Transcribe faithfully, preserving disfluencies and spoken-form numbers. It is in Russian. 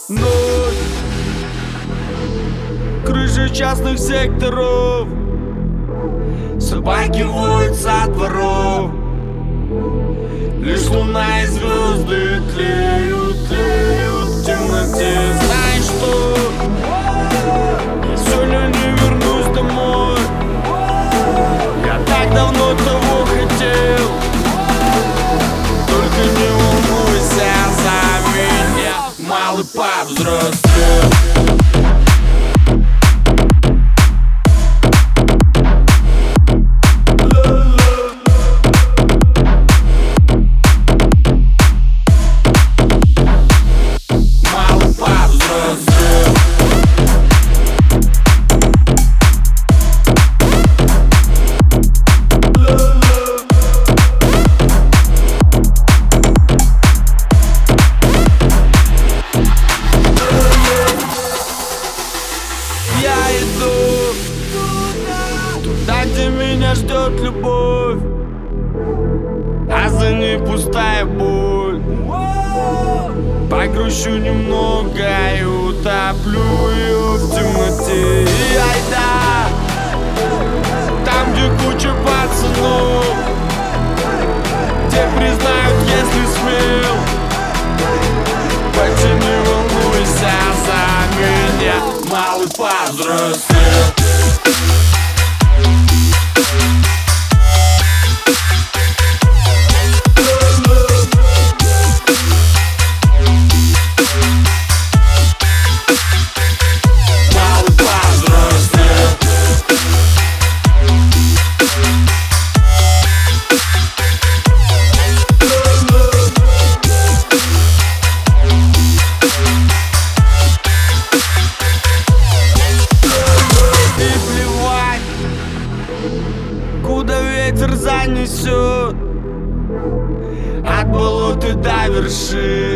Ночь, крыши частных секторов, собаки воют со дворов. Лишь луна и звезды тлеют, тлеют в темноте. Знаешь что? Я сегодня не вернусь домой. Я так давно того хотел. Только не волнуйся за меня, малый повзрослел. Я иду туда, где меня ждет любовь, а за ней пустая боль. Погрущу немного и утоплю ее в темноте. И айда, там, где куча пацанов, где признают, если смел. Больше не волнуйся за меня, малый повзрослел. Куда ветер занесет, от болота до вершин.